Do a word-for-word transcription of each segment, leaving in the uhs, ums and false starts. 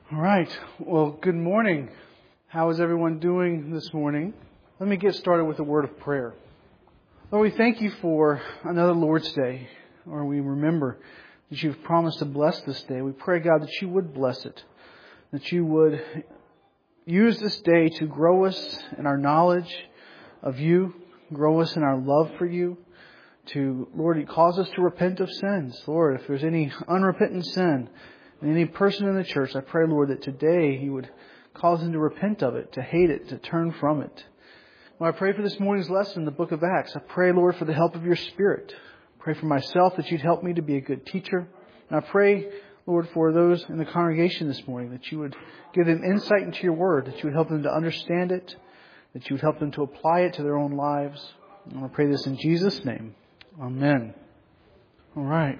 All right. Well, good morning. How is everyone doing this morning? Let me get started with a word of prayer. Lord, we thank you for another Lord's Day, or we remember that you've promised to bless this day. We pray, God, that you would bless it, that you would use this day to grow us in our knowledge of you, grow us in our love for you, to, Lord, cause us to repent of sins. Lord, if there's any unrepentant sin, and any person in the church, I pray, Lord, that today you would cause them to repent of it, to hate it, to turn from it. Lord, I pray for this morning's lesson in the book of Acts. I pray, Lord, for the help of your Spirit. I pray for myself that you'd help me to be a good teacher. And I pray, Lord, for those in the congregation this morning, that you would give them insight into your word, that you would help them to understand it, that you would help them to apply it to their own lives. And I pray this in Jesus' name. Amen. All right.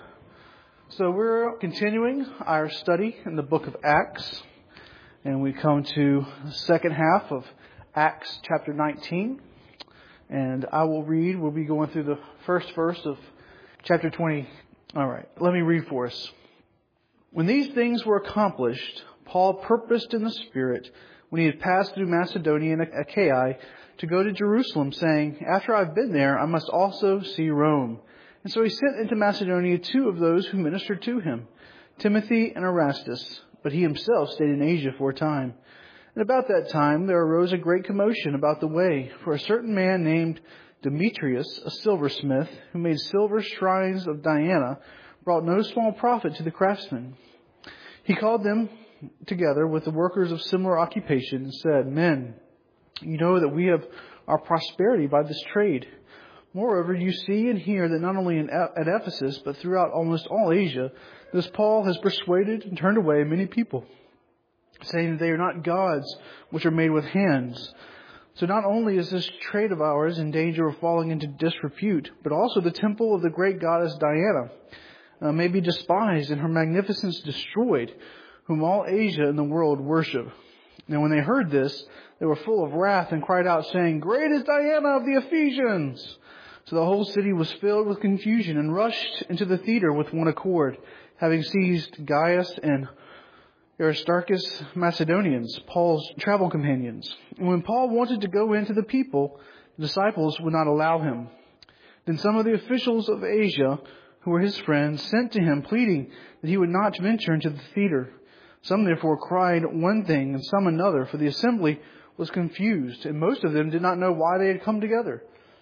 So we're continuing our study in the book of Acts, and we come to the second half of Acts chapter nineteen, and I will read, we'll be going through the first verse of chapter twenty. All right, let me read for us. When these things were accomplished, Paul purposed in the Spirit, when he had passed through Macedonia and Achaia, to go to Jerusalem, saying, after I've been there, I must also see Rome. And so he sent into Macedonia two of those who ministered to him, Timothy and Erastus, but he himself stayed in Asia for a time. And about that time there arose a great commotion about the way, for a certain man named Demetrius, a silversmith, who made silver shrines of Diana, brought no small profit to the craftsmen. He called them together with the workers of similar occupation and said, Men, you know that we have our prosperity by this trade. Moreover, you see and hear that not only in, at Ephesus, but throughout almost all Asia, this Paul has persuaded and turned away many people, saying that they are not gods which are made with hands. So not only is this trade of ours in danger of falling into disrepute, but also the temple of the great goddess Diana uh, may be despised and her magnificence destroyed, whom all Asia and the world worship. Now when they heard this, they were full of wrath and cried out, saying, Great is Diana of the Ephesians! So the whole city was filled with confusion and rushed into the theater with one accord, having seized Gaius and Aristarchus, Macedonians, Paul's travel companions. And when Paul wanted to go into the people, the disciples would not allow him. Then some of the officials of Asia, who were his friends, sent to him, pleading that he would not venture into the theater. Some therefore cried one thing and some another, for the assembly was confused, and most of them did not know why they had come together.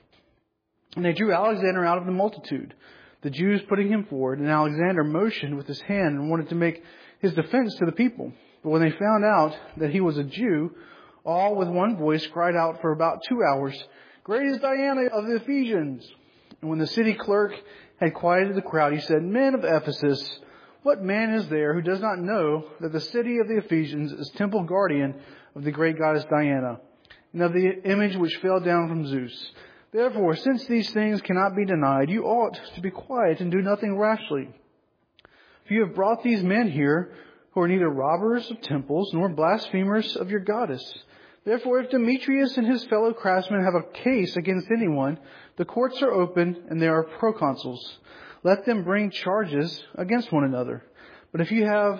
And they drew Alexander out of the multitude, the Jews putting him forward, and Alexander motioned with his hand and wanted to make his defense to the people. But when they found out that he was a Jew, all with one voice cried out for about two hours, Great is Diana of the Ephesians! And when the city clerk had quieted the crowd, he said, Men of Ephesus, what man is there who does not know that the city of the Ephesians is temple guardian of the great goddess Diana, and of the image which fell down from Zeus? Therefore, since these things cannot be denied, you ought to be quiet and do nothing rashly. For you have brought these men here who are neither robbers of temples nor blasphemers of your goddess. Therefore, if Demetrius and his fellow craftsmen have a case against anyone, the courts are open and there are proconsuls. Let them bring charges against one another. But if you have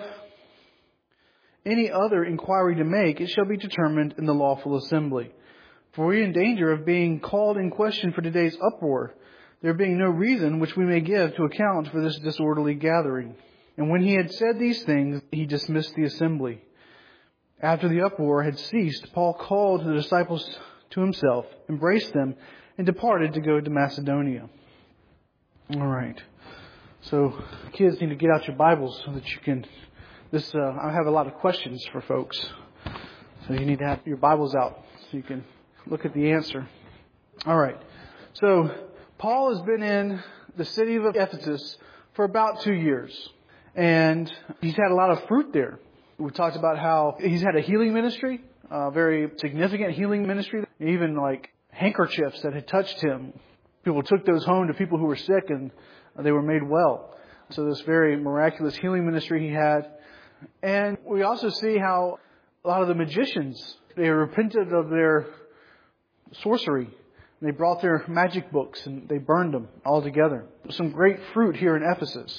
any other inquiry to make, it shall be determined in the lawful assembly. For we are in danger of being called in question for today's uproar, there being no reason which we may give to account for this disorderly gathering. And when he had said these things, he dismissed the assembly. After the uproar had ceased, Paul called the disciples to himself, embraced them, and departed to go to Macedonia. All right. So kids need to get out your Bibles so that you can, this, uh, I have a lot of questions for folks. So you need to have your Bibles out so you can look at the answer. All right. So Paul has been in the city of Ephesus for about two years. And he's had a lot of fruit there. We talked about how he's had a healing ministry, a very significant healing ministry. Even like handkerchiefs that had touched him. People took those home to people who were sick and they were made well. So this very miraculous healing ministry he had. And we also see how a lot of the magicians, they repented of their sorcery. They brought their magic books and they burned them all together. Some great fruit here in Ephesus.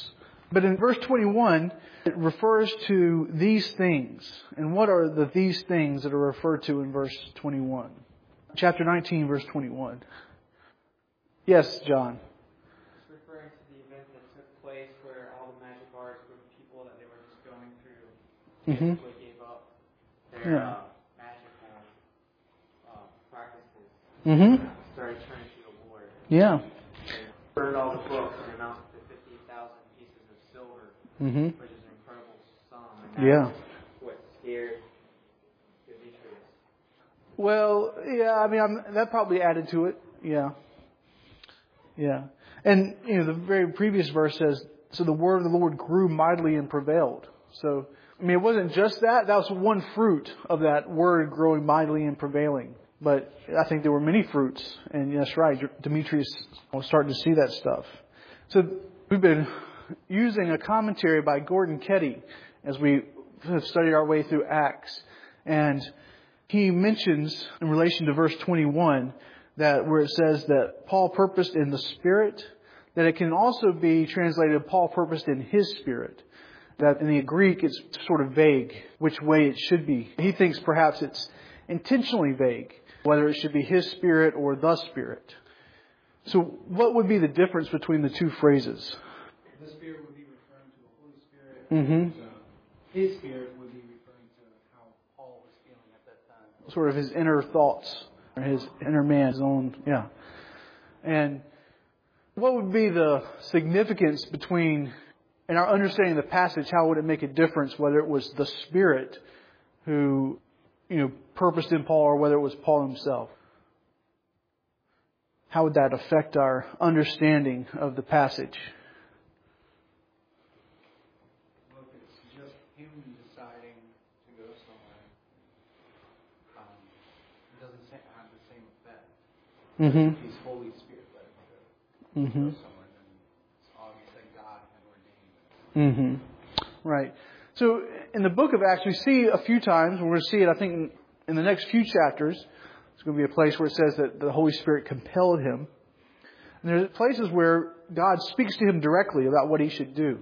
But in verse twenty-one, it refers to these things. And what are the these things that are referred to in verse twenty-one? Chapter nineteen, verse twenty-one. Yes, John. It's referring to the event that took place where all the magic arts were people that they were just going through, Mm-hmm. basically gave up their Yeah. uh, magical uh, practices, Mm-hmm. started turning to the Lord. Yeah. They burned all the books and amounted to fifty thousand pieces of silver, Mm-hmm. which is an incredible sum. And Yeah. that's what scared Demetrius. Well, yeah, I mean, I'm, that probably added to it. Yeah. Yeah. And, you know, the very previous verse says, so the word of the Lord grew mightily and prevailed. So, I mean, it wasn't just that. That was one fruit of that word growing mightily and prevailing. But I think there were many fruits. And that's right. Demetrius was starting to see that stuff. So we've been using a commentary by Gordon Ketty as we have studied our way through Acts. And he mentions in relation to verse twenty-one that where it says that Paul purposed in the Spirit, that it can also be translated Paul purposed in his Spirit. That in the Greek it's sort of vague which way it should be. He thinks perhaps it's intentionally vague, whether it should be his Spirit or the Spirit. So what would be the difference between the two phrases? The Spirit would be referring to the Holy Spirit. Mm-hmm. And, uh, his Spirit would be referring to how Paul was feeling at that time. Sort of his inner thoughts, or his inner man, his own, yeah. And what would be the significance between, in our understanding of the passage, how would it make a difference whether it was the Spirit who, you know, purposed in Paul or whether it was Paul himself? How would that affect our understanding of the passage? Well, if it's just him deciding to go somewhere, um, it doesn't say, have the same effect. Mm-hmm. If he's Holy Spirit letting him go, Mm-hmm. go somewhere, then it's obvious that God had ordained it. Mm-hmm. Right. So in the book of Acts, we see a few times, we're going to see it, I think, in, in the next few chapters. It's going to be a place where it says that the Holy Spirit compelled him. And there's places where God speaks to him directly about what he should do.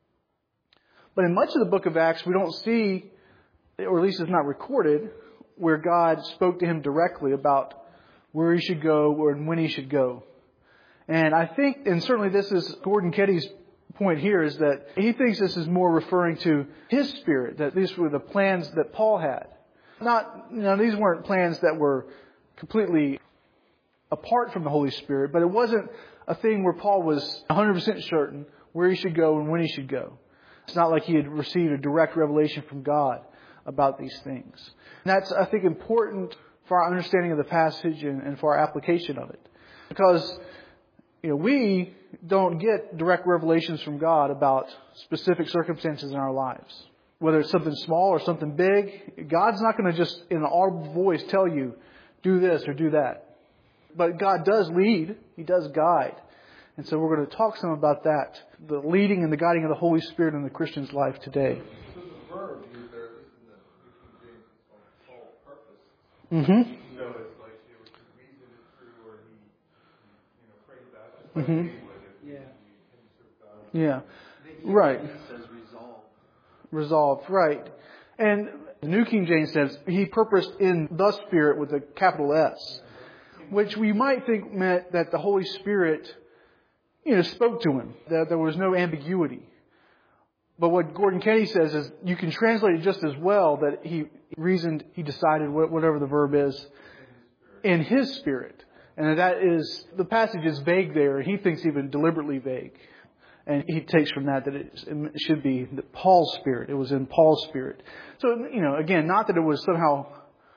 But in much of the book of Acts, we don't see, or at least it's not recorded, where God spoke to him directly about where he should go or when he should go. And I think, and certainly this is Gordon Ketty's point here, is that he thinks this is more referring to his Spirit, that these were the plans that Paul had. Not, you know, these weren't plans that were completely apart from the Holy Spirit, but it wasn't a thing where Paul was one hundred percent certain where he should go and when he should go. It's not like he had received a direct revelation from God about these things. And that's, I think, important for our understanding of the passage and, and for our application of it. Because, you know, we don't get direct revelations from God about specific circumstances in our lives. Whether it's something small or something big, God's not going to just in an audible voice tell you, do this or do that. But God does lead. He does guide. And so we're going to talk some about that, the leading and the guiding of the Holy Spirit in the Christian's life today. So the verb used there, at least in the New King James, is called sole purpose. Mm-hmm. So it's like he was reason it through, or he, you know, prayed that. Just like Mm-hmm. he would if he, Yeah. he served God. Yeah. Right. It says resolve. Resolved. Right. And the New King James says he purposed in the Spirit with a capital S, which we might think meant that the Holy Spirit, you know, spoke to him, that there was no ambiguity. But what Gordon Ketty says is you can translate it just as well that he reasoned, he decided whatever the verb is in his Spirit. And that is, the passage is vague there, and he thinks even deliberately vague. And he takes from that that it should be Paul's Spirit. It was in Paul's Spirit. So, you know, again, not that it was somehow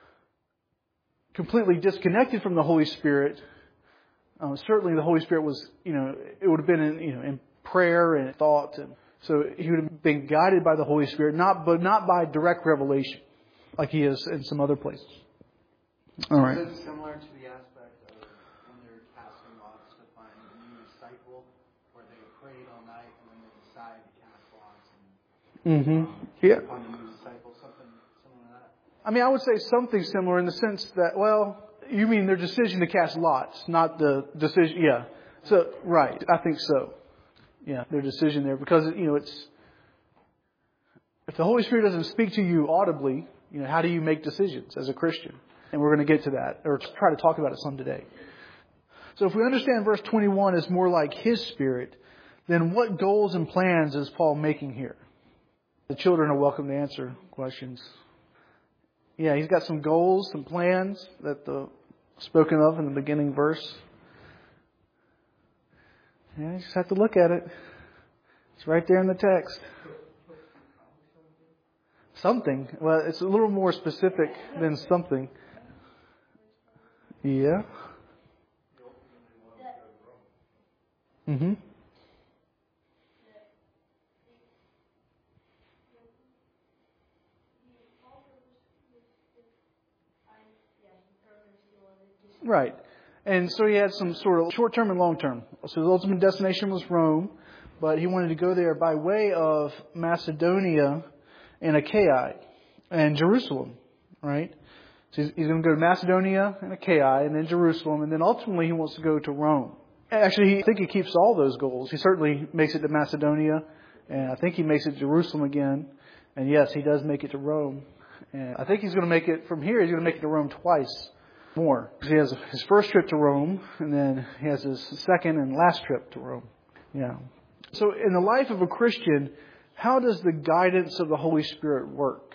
completely disconnected from the Holy Spirit. Uh, certainly the Holy Spirit was, you know, it would have been in, you know, in prayer and thought. And so he would have been guided by the Holy Spirit, not, but not by direct revelation like he is in some other places. All right. Is it similar to the aspect of when they're casting lots to find a new disciple, where they prayed all night and then they decide to cast lots and Mm-hmm. um, Yeah. find a new disciple, something similar to that? I mean, I would say something similar in the sense that, well, you mean their decision to cast lots, not the decision, yeah. So, right, I think so. Yeah, their decision there. Because, you know, it's... If the Holy Spirit doesn't speak to you audibly, you know, how do you make decisions as a Christian? And we're going to get to that, or try to talk about it some today. So if we understand verse twenty-one is more like His Spirit, then what goals and plans is Paul making here? The children are welcome to answer questions. Yeah, he's got some goals, some plans that the spoken of in the beginning verse. Yeah, you just have to look at it. It's right there in the text. Something. Well, it's a little more specific than something. Yeah. Mm-hmm. Right. And so he had some sort of short-term and long-term. So his ultimate destination was Rome, but he wanted to go there by way of Macedonia and Achaia and Jerusalem, right? So he's, he's going to go to Macedonia and Achaia and then Jerusalem, and then ultimately he wants to go to Rome. Actually, I think he keeps all those goals. He certainly makes it to Macedonia, and I think he makes it to Jerusalem again. And yes, he does make it to Rome. And I think he's going to make it from here. He's going to make it to Rome twice more. He has his first trip to Rome, and then he has his second and last trip to Rome. Yeah. So in the life of a Christian, how does the guidance of the Holy Spirit work?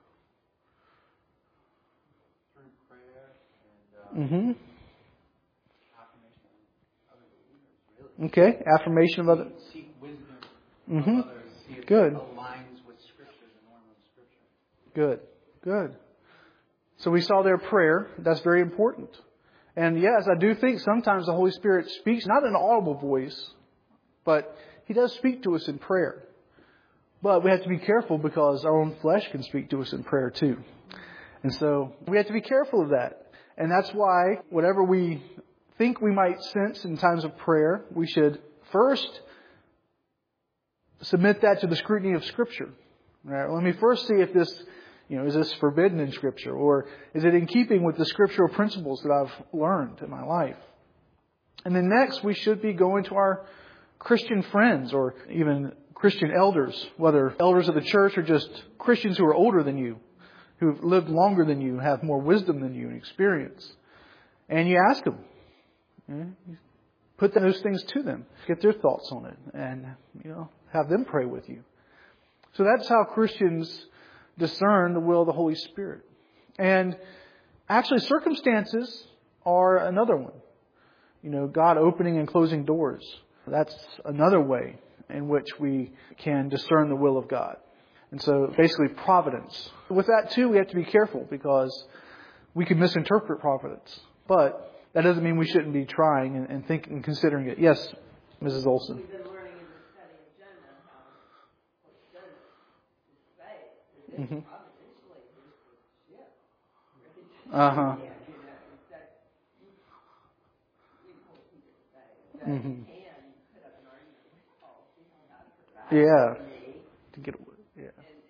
Through prayer and uh, Mm-hmm. affirmation of other believers, really. Okay. Affirmation of other. Seek wisdom Mm-hmm. of others. See if Good. it aligns with Scripture, the norm of Scripture. Good. Good. So we saw their prayer. That's very important. And yes, I do think sometimes the Holy Spirit speaks, not in an audible voice, but He does speak to us in prayer. But we have to be careful because our own flesh can speak to us in prayer too. And so we have to be careful of that. And that's why whatever we think we might sense in times of prayer, we should first submit that to the scrutiny of Scripture. Right? Let me first see if this, you know, is this forbidden in Scripture, or is it in keeping with the scriptural principles that I've learned in my life? And then next, we should be going to our Christian friends or even Christian elders, whether elders of the church or just Christians who are older than you, who've lived longer than you, have more wisdom than you and experience. And you ask them. You put those things to them. Get their thoughts on it. And, you know, have them pray with you. So that's how Christians discern the will of the Holy Spirit. And actually circumstances are another one. You know, God opening and closing doors. That's another way in which we can discern the will of God. And so basically providence. With that too, we have to be careful because we can misinterpret providence. But that doesn't mean we shouldn't be trying and, and thinking and considering it. Yes, Missus Olson. We've been learning in the study of Jonah how what's done is faith. That Mm-hmm. providentially is the ship. Uh-huh. Yeah, you know, that you, you can't keep it safe. But Mm-hmm. you can put up an argument with Paul, see how God provides Yeah. for me. To get away. Yeah. And,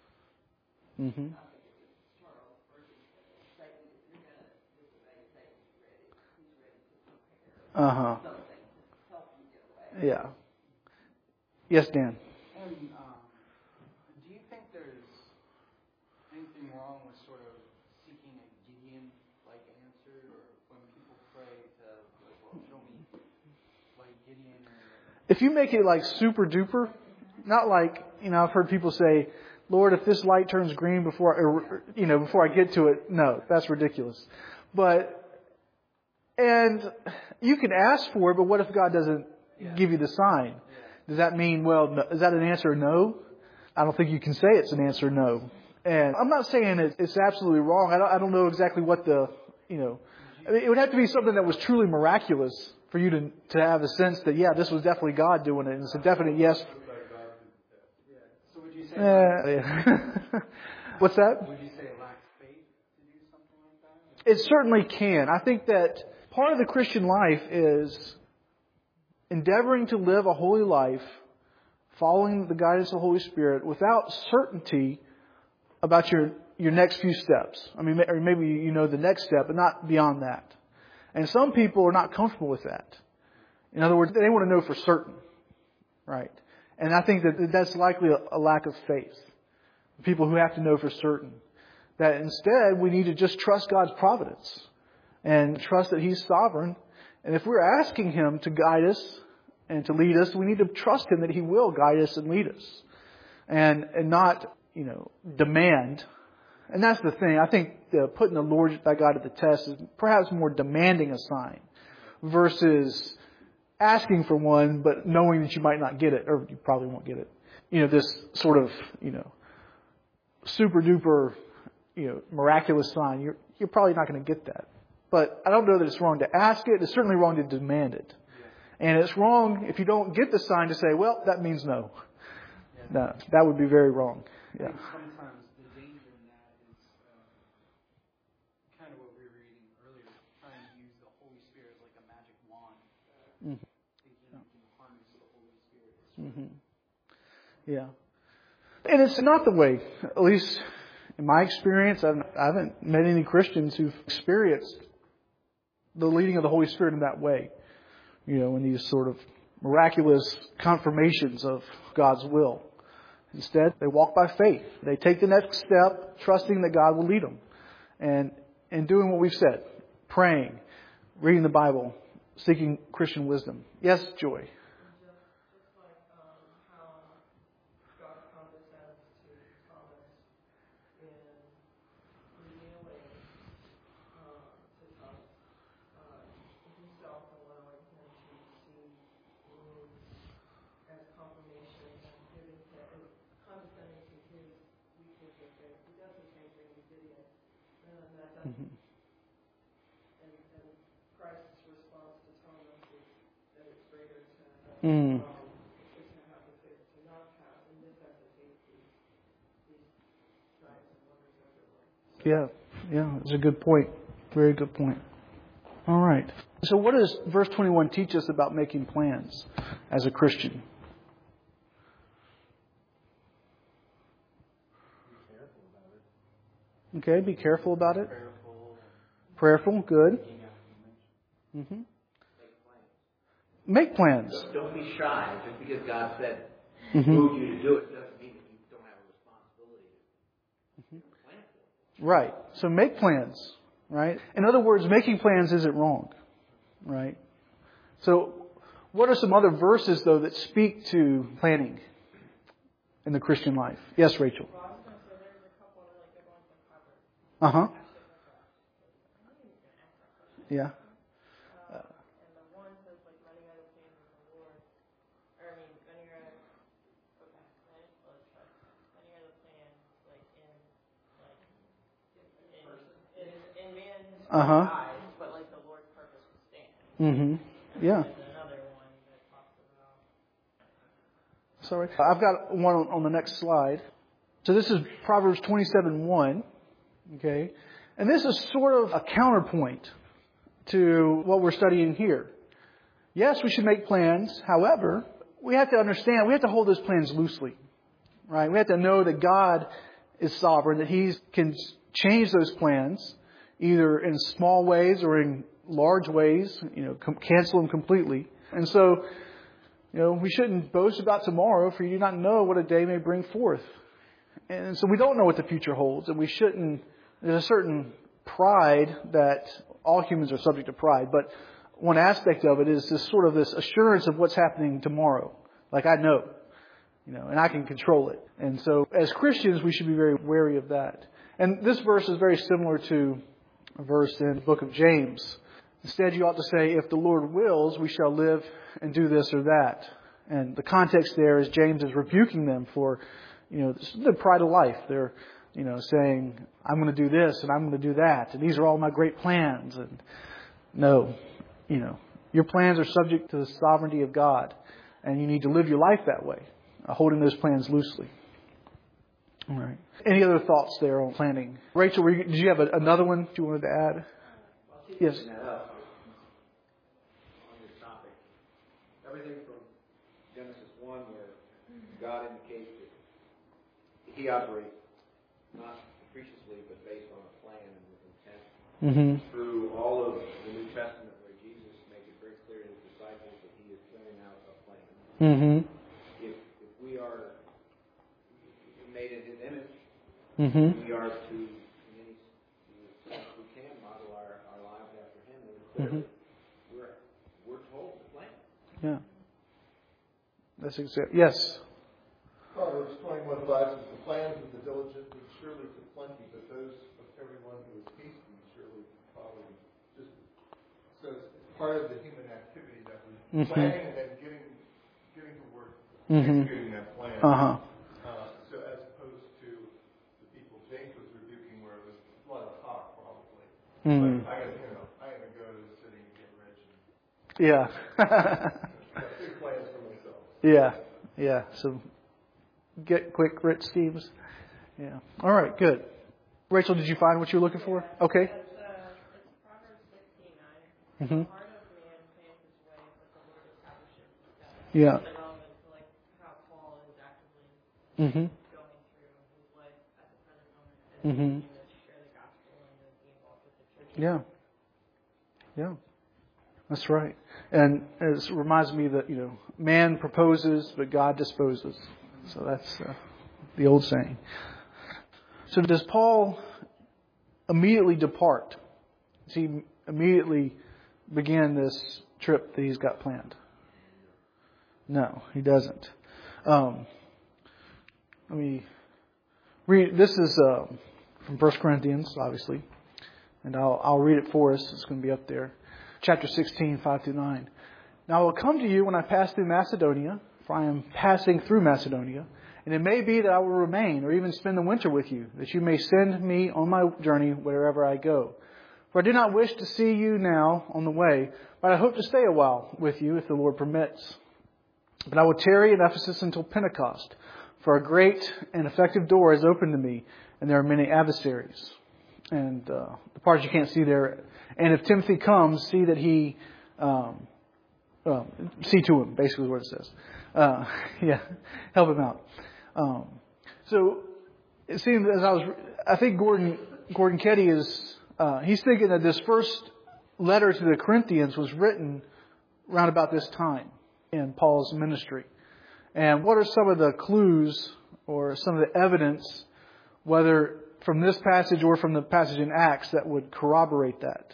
and Mm-hmm. I think it was Charles versus Satan. If you're going to disobey Satan, he's ready. He's ready to prepare Uh-huh. something to help you get away. Yeah. Yes, Dan. And um, do you think there's anything wrong with sort of seeking a Gideon-like answer, or when people pray to, like, well, show me like Gideon? Or If you make it like super duper, not like, you know, I've heard people say, Lord, if this light turns green before, I, or, you know, before I get to it, no, that's ridiculous. But, and you can ask for it, but what if God doesn't Yeah. give you the sign? Does that mean, well, no, is that an answer no? I don't think you can say it's an answer no. And I'm not saying it, it's absolutely wrong. I don't, I don't know exactly what the, you know, I mean, it would have to be something that was truly miraculous for you to to have a sense that, yeah, this was definitely God doing it. And it's a definite yes. so would you say Uh, yeah. What's that? would you say it lacks faith to do something like that? It certainly can. I think that part of the Christian life is endeavoring to live a holy life, following the guidance of the Holy Spirit without certainty about your, your next few steps. I mean, or maybe you know the next step, but not beyond that. And some people are not comfortable with that. In other words, they want to know for certain. right? And I think that that's likely a, a lack of faith. People who have to know for certain. That instead, we need to just trust God's providence and trust that He's sovereign. And if we're asking Him to guide us and to lead us, we need to trust Him that He will guide us and lead us. And, and not, you know, demand. And that's the thing. I think the, putting the Lord thy God to the test is perhaps more demanding a sign versus asking for one, but knowing that you might not get it, or you probably won't get it. You know, this sort of, you know, super duper, you know, miraculous sign. You're, you're probably not going to get that. But I don't know that it's wrong to ask it. It's certainly wrong to demand it. And it's wrong if you don't get the sign to say, well, that means no. No, that would be very wrong. Yeah. Sometimes the danger in that is uh, kind of what we were reading earlier, trying to use the Holy Spirit as like a magic wand, uh, Mm-hmm. thinking you can harness the Holy Spirit. Mm-hmm. Yeah. And it's not the way, at least in my experience, I've, I haven't met any Christians who've experienced the leading of the Holy Spirit in that way. You know, in these sort of miraculous confirmations of God's will. Instead, they walk by faith. They take the next step, trusting that God will lead them. And, and doing what we've said. Praying, reading the Bible, seeking Christian wisdom. Yes, Joy? Just like um, how God condescends to Thomas in revealing um, to Thomas uh, Himself, allowing him to see wounds as confirmation and giving him, and condescending to his weakness of faith. He does the same thing with Gideon. And that doesn't, Mm-hmm. and, and Christ's response to Thomas is that it's greater to have Mm. um, is to have the faith to not have and necessitate these these signs and wonders everywhere. Yeah, yeah, it's a good point. Very good point. All right. So what does verse twenty-one teach us about making plans as a Christian? Okay, be careful about it. Prayerful, good. Mm-hmm. Make plans. Don't- Don't be shy. Just because God said, Mm-hmm. moved you to do it, doesn't mean that you don't have a responsibility to plan for it. Right. So make plans, right? In other words, making plans isn't wrong, right? So what are some other verses, though, that speak to planning in the Christian life? Yes, Rachel. Well, I was going to say there's a couple of really good ones in Proverbs. Uh-huh. I think you can ask that question. Yeah. Uh, and the one says, like, running out of plans with the Lord. Or, I mean, running out of, okay, right? Well, let's try. Running out of plans, like, in, like, in, in, in man's Uh-huh. eyes, but, like, the Lord's purpose will stand. Mm-hmm. Yeah. And there's another one that talks about, Sorry. I've got one on, on the next slide. So this is Proverbs twenty-seven one. Okay. And this is sort of a counterpoint to what we're studying here. Yes, we should make plans. However, we have to understand, we have to hold those plans loosely. Right? We have to know that God is sovereign, that He can change those plans either in small ways or in large ways, you know, com- cancel them completely. And so, you know, we shouldn't boast about tomorrow, for you do not know what a day may bring forth. And so we don't know what the future holds, and we shouldn't, there's a certain pride that all humans are subject to pride, but one aspect of it is this sort of this assurance of what's happening tomorrow. Like, I know, you know, and I can control it. And so as Christians, we should be very wary of that. And this verse is very similar to a verse in the book of James. Instead, you ought to say, if the Lord wills, we shall live and do this or that. And the context there is James is rebuking them for, you know, the pride of life. They're, you know, saying, I'm going to do this and I'm going to do that. And these are all my great plans. And no, you know, your plans are subject to the sovereignty of God. And you need to live your life that way, uh, holding those plans loosely. All right. Any other thoughts there on planning? Rachel, were you, did you have a, another one you wanted to add? Yes. Bringing that up on this topic. Everything from Genesis one, where God indicates that He operates not capriciously, but based on a plan and with intent. Mm-hmm. Through all of the New Testament, where Jesus makes it very clear to His disciples that He is carrying out a plan. Mm-hmm. Mm-hmm. We are to, in any sense we can, model our, our lives after Him. And Mm-hmm. we're, we're told to plan. Yeah. That's exactly. Yes. Proverbs twenty-one five says, the plans of the diligent lead surely to plenty, but those of everyone who is hasty surely to poverty. Just so it's part of the human activity that we Mm-hmm. planning and then getting getting to work, Mm-hmm. executing that plan. Uh-huh. Uh, so as opposed to the people James was rebuking, where it was a lot of talk, probably. Mm-hmm. Like, I gotta, you know, I gotta go to the city and get rich and Yeah. have big plans for myself. Yeah. Yeah. So get quick rich schemes. Yeah. All right. Good. Rachel, did you find what you were looking for? Okay. It's, uh, it's Proverbs sixteen nine. Mm-hmm. The heart of man plans his way, but the Lord establishes his steps. Yeah. It's relevant to like how Paul is actively Mm-hmm. going through his life at the present moment and Mm-hmm. continuing to share the gospel and to be involved with the church. Yeah. Yeah. That's right. And it reminds me that, you know, man proposes, but God disposes. So that's uh, the old saying. So does Paul immediately depart? Does he immediately begin this trip that he's got planned? No, he doesn't. Um, let me read. This is uh, from First Corinthians, obviously. And I'll, I'll read it for us. It's going to be up there. Chapter sixteen, five through nine. Now I will come to you when I pass through Macedonia, for I am passing through Macedonia. And it may be that I will remain or even spend the winter with you, that you may send me on my journey wherever I go. For I do not wish to see you now on the way, but I hope to stay a while with you if the Lord permits. But I will tarry in Ephesus until Pentecost, for a great and effective door is open to me, and there are many adversaries. And uh, the part you can't see there. And if Timothy comes, see that he, um, uh, see to him, basically what it says. Uh, yeah, help him out. Um, so it seems as I was, I think Gordon Gordon Ketty is, uh, he's thinking that this first letter to the Corinthians was written around about this time in Paul's ministry. And what are some of the clues or some of the evidence, whether from this passage or from the passage in Acts, that would corroborate that?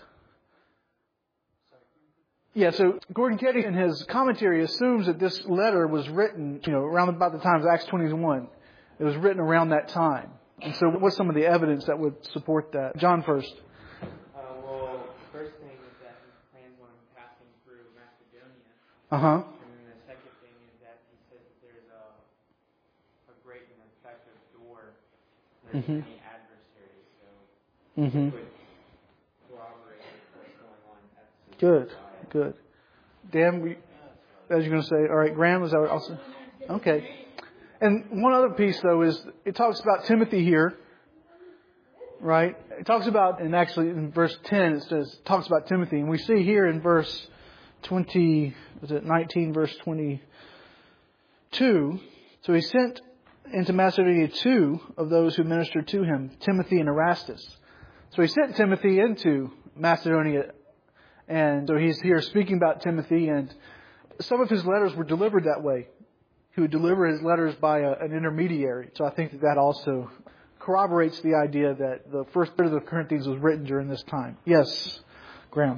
Yeah, so Gordon Ketty in his commentary assumes that this letter was written, you know, around about the time of Acts twenty-one. It was written around that time. And so what's some of the evidence that would support that? John first. Uh, well, the first thing is that he plans on passing through Macedonia. Uh-huh. And then the second thing is that he says that there's a, a great and effective door. There's Mm-hmm. many adversaries, so Mm-hmm. it would corroborate what's going on at the Good, side. good. Dan, we, as you're going to say, all right, Graham, was that also? Okay. And one other piece, though, is it talks about Timothy here, right? It talks about, and actually in verse ten, it says, talks about Timothy. And we see here in verse twenty, is it nineteen, verse twenty-two, so he sent into Macedonia two of those who ministered to him, Timothy and Erastus. So he sent Timothy into Macedonia. And so he's here speaking about Timothy, and some of his letters were delivered that way. He would deliver his letters by a, an intermediary. So I think that that also corroborates the idea that the first third of the Corinthians was written during this time. Yes, Graham.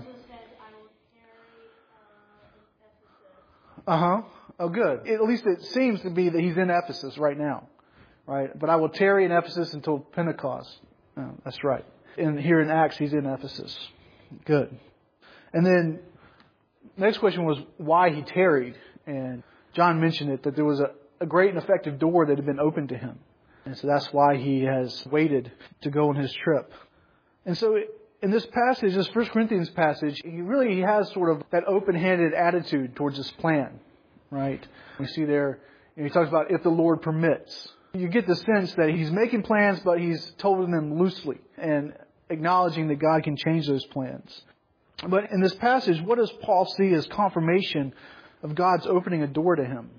Uh-huh. Oh, good. At least it seems to be that he's in Ephesus right now. Right? But I will tarry in Ephesus until Pentecost. Oh, that's right. And here in Acts, he's in Ephesus. Good. And then next question was why he tarried. And John mentioned it, that there was a, a great and effective door that had been opened to him. And so that's why he has waited to go on his trip. And so in this passage, this First Corinthians passage, he really he has sort of that open-handed attitude towards his plan. Right? We see there, you know, he talks about if the Lord permits. You get the sense that he's making plans, but he's told them loosely and acknowledging that God can change those plans. But in this passage, what does Paul see as confirmation of God's opening a door to him?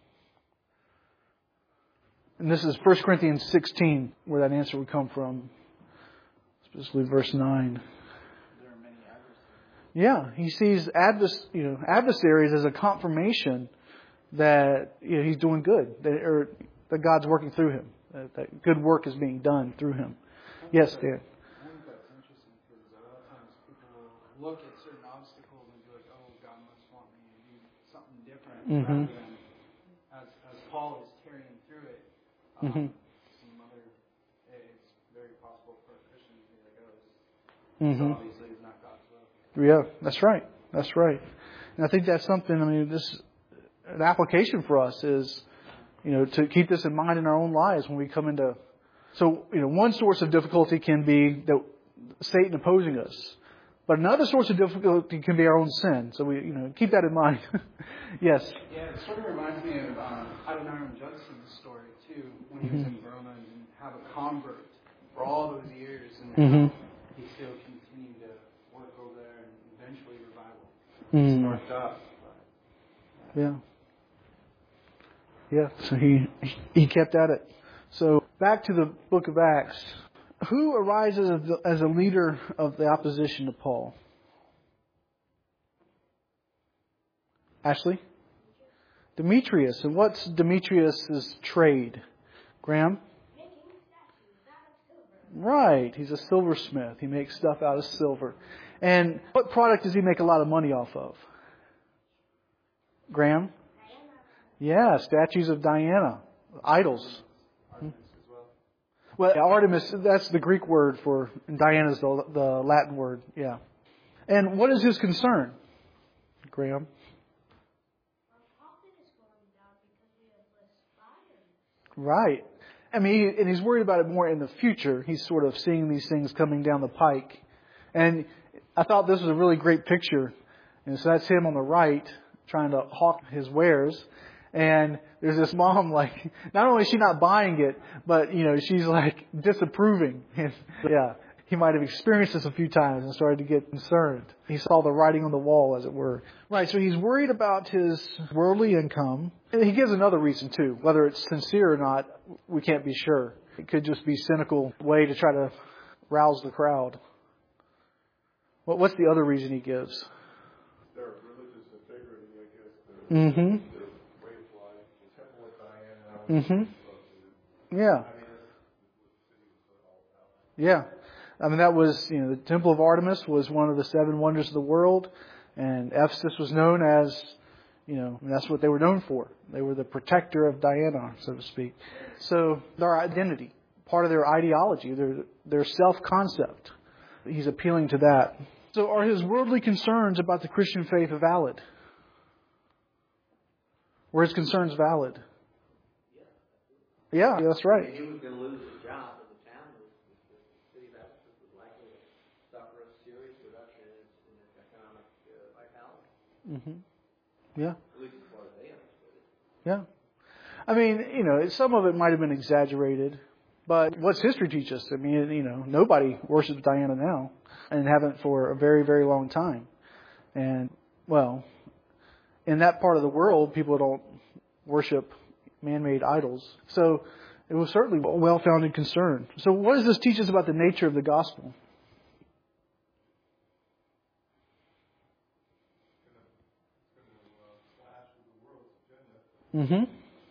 And this is First Corinthians sixteen, where that answer would come from. Especially verse nine. There are many adversaries. Yeah, he sees advers- you know, adversaries as a confirmation that you know, he's doing good, that, or that God's working through him. That, that good work is being done through him. Yes, Dan. I think that's interesting because a lot of times people will look at certain obstacles and be like, oh, God must want me to do something different, Mm-hmm. rather than as, as Paul is carrying through it. Um, Mm-hmm. some other, it's very possible for a Christian to be like, oh, this, Mm-hmm. this obviously is not God's will. Yeah, that's right. That's right. And I think that's something, I mean, this, an application for us is, you know, to keep this in mind in our own lives when we come into, so, you know, one source of difficulty can be that Satan opposing us. But another source of difficulty can be our own sin. So we, you know, keep that in mind. Yes. Yeah, it sort of reminds me of um, Adoniram Judson's story, too, when he was in Burma and didn't have a convert for all those years, and Mm-hmm. he still continued to work over there, and eventually revival Mm. sparked up. Yeah. Yeah, so he he kept at it. So back to the book of Acts. Who arises as, the, as a leader of the opposition to Paul? Ashley? Demetrius. And what's Demetrius' trade? Graham? Right. He's a silversmith. He makes stuff out of silver. And what product does he make a lot of money off of? Graham? Yeah, statues of Diana. Idols. Artemis as well. Well, Artemis, that's the Greek word for, and Diana's the, the Latin word. Yeah. And what is his concern? Graham? Right. I mean, he, and he's worried about it more in the future. He's sort of seeing these things coming down the pike. And I thought this was a really great picture. And so that's him on the right trying to hawk his wares. And there's this mom, like, not only is she not buying it, but, you know, she's like disapproving. And yeah, he might have experienced this a few times and started to get concerned. He saw the writing on the wall, as it were. Right, so he's worried about his worldly income. And he gives another reason, too. Whether it's sincere or not, we can't be sure. It could just be a cynical way to try to rouse the crowd. Well, what's the other reason he gives? Their religious integrity, I guess. Their, Mm-hmm. their way of life, the temple of Diana. Mm-hmm. Yeah. Yeah. I mean, that was, you know, the Temple of Artemis was one of the seven wonders of the world. And Ephesus was known as, you know, that's what they were known for. They were the protector of Diana, so to speak. So their identity, part of their ideology, their, their self-concept, he's appealing to that. So are his worldly concerns about the Christian faith valid? Were his concerns valid? Yeah, that's right. He was going to lose his job, but the town was, the city of Ephesus was likely to suffer a serious reduction in its, in its economic uh, vitality. Mm-hmm. Yeah. At least as far as they understood it. Yeah. I mean, you know, some of it might have been exaggerated, but what's history teach us? I mean, you know, nobody worships Diana now and haven't for a very, very long time. And, well, in that part of the world, people don't worship man-made idols. So it was certainly a well-founded concern. So what does this teach us about the nature of the gospel? Mm-hmm.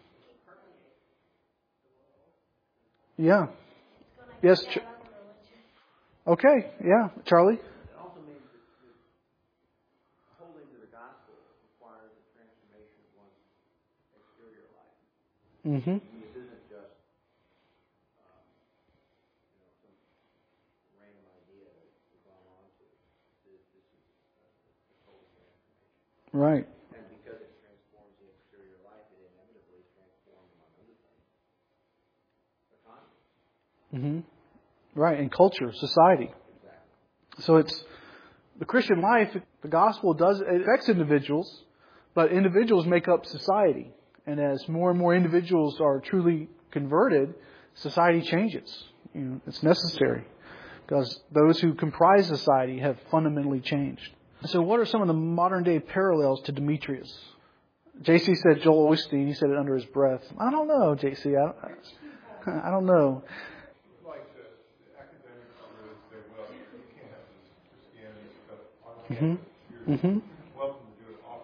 Yeah. Yes. Ch- okay. Yeah. Charlie? It also means that, that holding to the gospel requires a transformation of one's exterior life. Mm-hmm. This isn't just um, you know, some random idea that we've gone on to. This, this is uh, a total transformation. Right. And because it transforms the exterior life, it inevitably transforms, among other things, economy. Mm-hmm. Right. And culture, society. Exactly. So it's the Christian life, the gospel does, it affects individuals, but individuals make up society. And as more and more individuals are truly converted, society changes. You know, it's necessary because those who comprise society have fundamentally changed. So what are some of the modern day parallels to Demetrius? J C said Joel Osteen. He said it under his breath. I don't know, J C. I don't, I don't know. Like the, the academics really say, well, you can't have this Christianity stuff on Mm-hmm. campus. You're Mm-hmm. welcome to do it off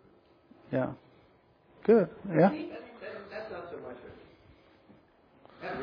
campus. Yeah. Good. Yeah. That, that, that's not so much a, that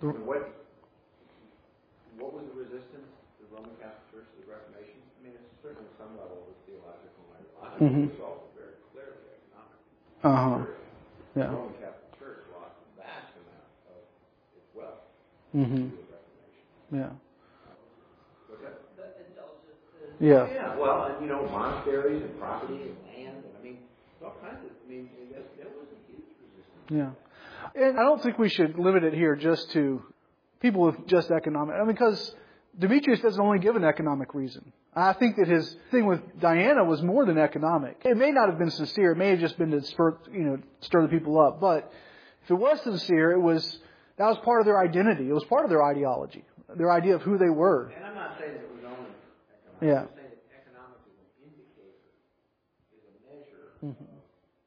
I mean, what, what was the resistance to the Roman Catholic Church to the Reformation? I mean, it's certainly some level of theological and ideological. Mm-hmm. It was also very clearly economic. Uh-huh. The Yeah. Roman Catholic Church lost a vast amount of its wealth Mm-hmm. to the Reformation. Yeah. What's that? The indulgences. Yeah. Yeah, well, and, you know, monasteries and property and land, and I mean, all kinds of, I mean, that, that was a huge resistance. Yeah. And I don't think we should limit it here just to people with just economic. I mean, because Demetrius doesn't only give an economic reason. I think that his thing with Diana was more than economic. It may not have been sincere. It may have just been to spur, you know, stir the people up. But if it was sincere, it was that was part of their identity. It was part of their ideology, their idea of who they were. And I'm not saying that it was only economic. Yeah. I'm saying that economic is an indicator, is a measure Mm-hmm. of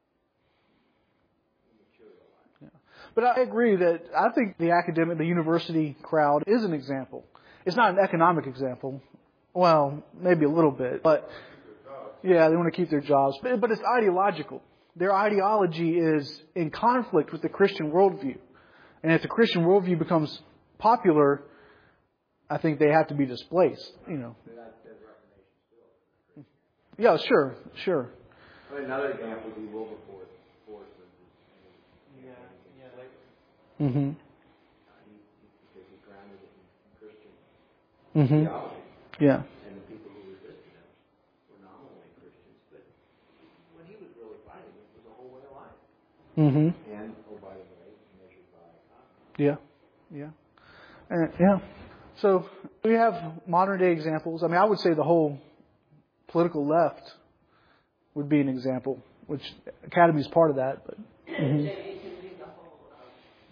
material life. But I agree that I think the academic, the university crowd is an example. It's not an economic example. Well, maybe a little bit. But, yeah, they want to keep their jobs. But, but it's ideological. Their ideology is in conflict with the Christian worldview. And if the Christian worldview becomes popular, I think they have to be displaced, you know. But that's the Reformation still. Yeah, sure, sure. I mean, another example would be Wilberforce. Force was his, Yeah, yeah, like Mm-hmm. uh, he, he, because he grounded it in Christian Mm-hmm. theology. Yeah. And the people who resisted him were nominally Christians, but what he was really fighting was a whole way of life. Mm-hmm. And, oh, by the way, measured by economy. Yeah. Yeah. And, yeah. So we have modern day examples. I mean, I would say the whole political left would be an example, which Academy is part of that. But Maybe mm-hmm. it can be the whole um,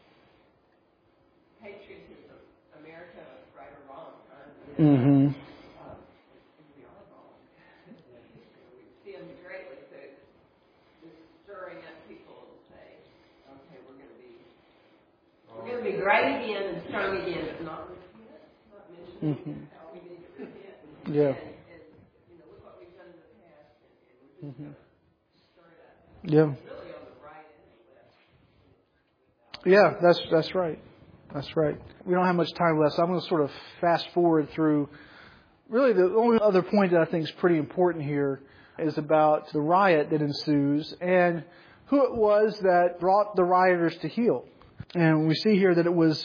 patriotism, America, right or wrong. Right? Mm-hmm. Um, we are wrong. We see them greatly, so it's just stirring up people to say, okay, we're going to be we're going to be great again and strong again, but not repent, not mentioning Mm-hmm. how we need to repent. Yeah. And, and you know, look what we've done in the past, and, and we're just Mm-hmm. going to stir it up. Yeah. Really on the right and the left. Yeah, that's that's right. That's right. We don't have much time left, so I'm going to sort of fast forward through. Really, the only other point that I think is pretty important here is about the riot that ensues and who it was that brought the rioters to heel. And we see here that it was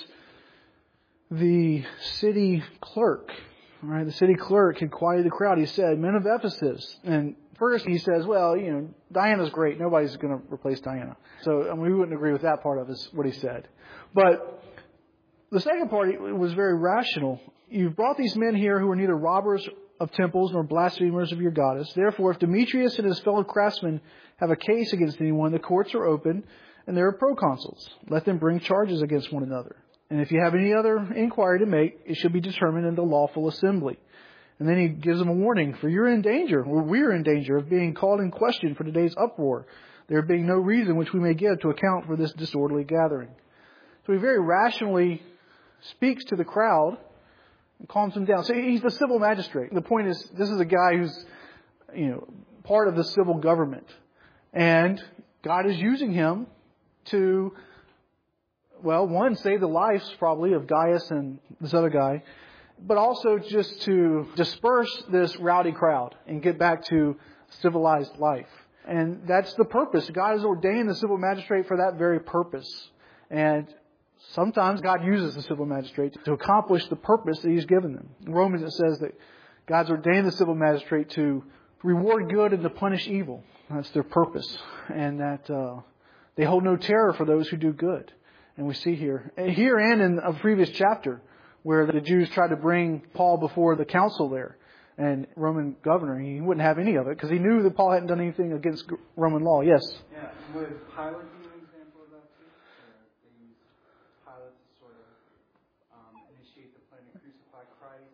the city clerk. Right? The city clerk had quieted the crowd. He said, "Men of Ephesus." And first he says, well, you know, Diana's great. Nobody's going to replace Diana. So I mean, we wouldn't agree with that part of his, what he said. But the second part was very rational. You've brought these men here who are neither robbers of temples nor blasphemers of your goddess. Therefore, if Demetrius and his fellow craftsmen have a case against anyone, the courts are open and there are proconsuls. Let them bring charges against one another. And if you have any other inquiry to make, it shall be determined in the lawful assembly. And then he gives them a warning, for you're in danger, or we're in danger of being called in question for today's uproar, there being no reason which we may give to account for this disorderly gathering. So he very rationally speaks to the crowd and calms them down. So he's the civil magistrate. The point is, this is a guy who's, you know, part of the civil government. And God is using him to, well, one, save the lives probably of Gaius and this other guy, but also just to disperse this rowdy crowd and get back to civilized life. And that's the purpose. God has ordained the civil magistrate for that very purpose. And sometimes God uses the civil magistrate to accomplish the purpose that He's given them. In Romans it says that God's ordained the civil magistrate to reward good and to punish evil. That's their purpose. And that uh, they hold no terror for those who do good. And we see here, here and in a previous chapter, where the Jews tried to bring Paul before the council there. And Roman governor, he wouldn't have any of it because he knew that Paul hadn't done anything against Roman law. Yes? Yeah, would Pilate be an example of that too? Or they use Pilate to sort of um, initiate the plan to crucify Christ?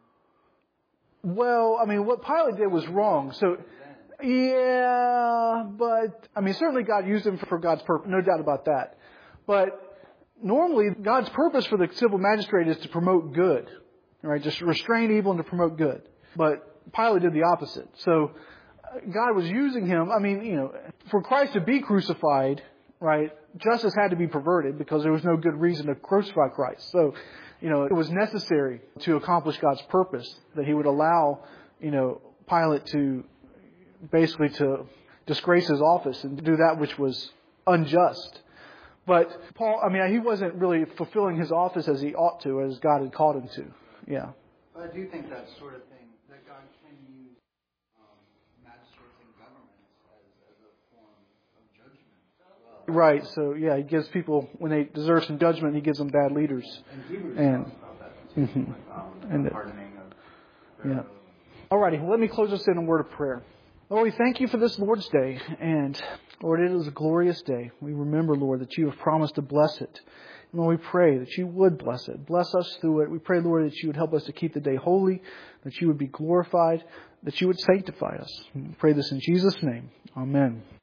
Well, I mean, what Pilate did was wrong. So, yeah, but, I mean, certainly God used him for God's purpose. No doubt about that. But normally, God's purpose for the civil magistrate is to promote good. Right? Just restrain evil and to promote good. But Pilate did the opposite. So God was using him. I mean, you know, for Christ to be crucified, right, justice had to be perverted because there was no good reason to crucify Christ. So, you know, it was necessary to accomplish God's purpose that He would allow, you know, Pilate to basically to disgrace his office and do that which was unjust. But Paul, I mean, he wasn't really fulfilling his office as he ought to, as God had called him to. Yeah. But I do think that sort of thing, that God can use um, magistrates and governments as, as a form of judgment as well. Right. So, yeah, He gives people, when they deserve some judgment, He gives them bad leaders. And Hebrews And, talks about that too, mm-hmm. with, um, and the it, pardoning of their yeah. Alrighty, well, let me close this in a word of prayer. Lord, we thank You for this Lord's Day. And, Lord, it is a glorious day. We remember, Lord, that You have promised to bless it. And, Lord, we pray that You would bless it. Bless us through it. We pray, Lord, that You would help us to keep the day holy, that You would be glorified, that You would sanctify us. We pray this in Jesus' name. Amen.